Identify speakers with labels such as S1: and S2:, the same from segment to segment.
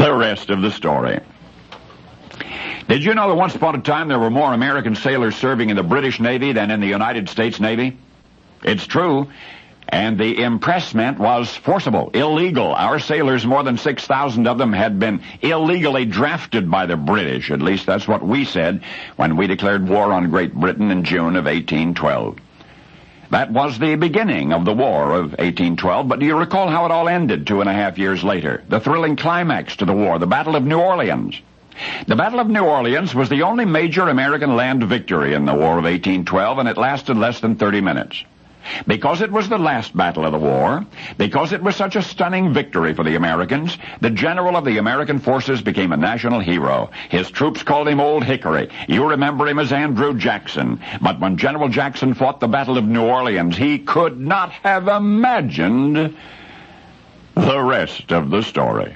S1: The rest of the story. Did you know that once upon a time there were more American sailors serving in the British Navy than in the United States Navy? It's true. And the impressment was forcible, illegal. Our sailors, more than 6,000 of them, had been illegally drafted by the British. At least that's what we said when we declared war on Great Britain in June of 1812. That was the beginning of the War of 1812, but do you recall how it all ended 2.5 years later? The thrilling climax to the war, the Battle of New Orleans. The Battle of New Orleans was the only major American land victory in the War of 1812, and it lasted less than 30 minutes. Because it was the last battle of the war, because it was such a stunning victory for the Americans, the general of the American forces became a national hero. His troops called him Old Hickory. You remember him as Andrew Jackson. But when General Jackson fought the Battle of New Orleans, he could not have imagined the rest of the story.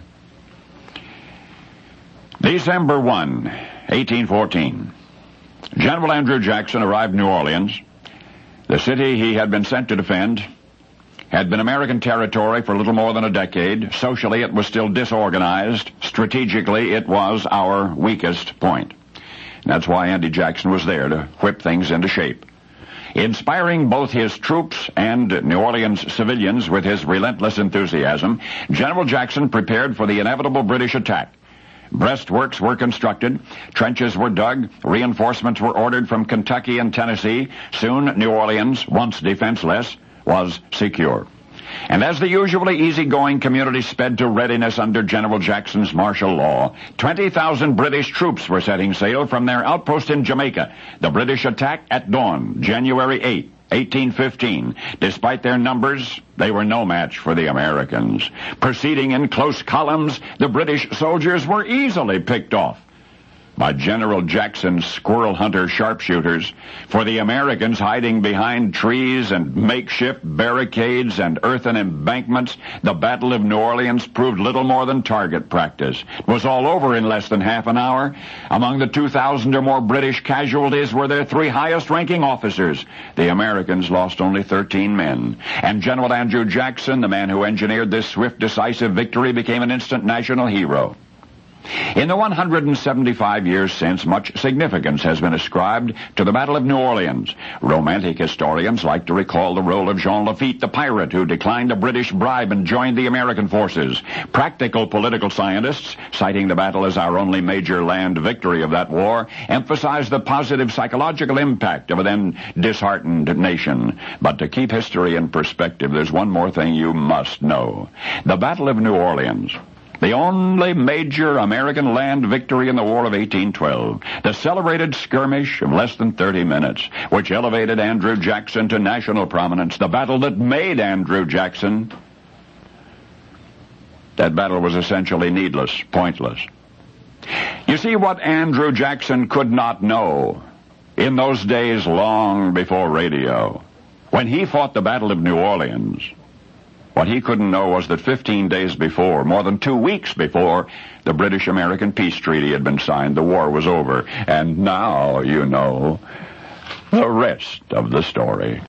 S1: December 1, 1814. General Andrew Jackson arrived in New Orleans. The city he had been sent to defend had been American territory for a little more than a decade. Socially, it was still disorganized. Strategically, it was our weakest point. And that's why Andy Jackson was there, to whip things into shape. Inspiring both his troops and New Orleans civilians with his relentless enthusiasm, General Jackson prepared for the inevitable British attack. Breastworks were constructed, trenches were dug, reinforcements were ordered from Kentucky and Tennessee. Soon, New Orleans, once defenseless, was secure. And as the usually easygoing community sped to readiness under General Jackson's martial law, 20,000 British troops were setting sail from their outpost in Jamaica. The British attack at dawn, January 8, 1815. Despite their numbers, they were no match for the Americans. Proceeding in close columns, the British soldiers were easily picked off by General Jackson's squirrel hunter sharpshooters. For the Americans, hiding behind trees and makeshift barricades and earthen embankments, the Battle of New Orleans proved little more than target practice. It was all over in less than half an hour. Among the 2,000 or more British casualties were their 3 highest-ranking officers. The Americans lost only 13 men. And General Andrew Jackson, the man who engineered this swift, decisive victory, became an instant national hero. In the 175 years since, much significance has been ascribed to the Battle of New Orleans. Romantic historians like to recall the role of Jean Lafitte, the pirate who declined a British bribe and joined the American forces. Practical political scientists, citing the battle as our only major land victory of that war, emphasize the positive psychological impact of a then disheartened nation. But to keep history in perspective, there's one more thing you must know. The Battle of New Orleans, the only major American land victory in the War of 1812. The celebrated skirmish of less than 30 minutes, which elevated Andrew Jackson to national prominence. The battle that made Andrew Jackson. That battle was essentially needless, pointless. You see, what Andrew Jackson could not know in those days long before radio, when he fought the Battle of New Orleans, what he couldn't know was that 15 days before, more than 2 weeks before, the British-American peace treaty had been signed. The war was over. And now you know the rest of the story.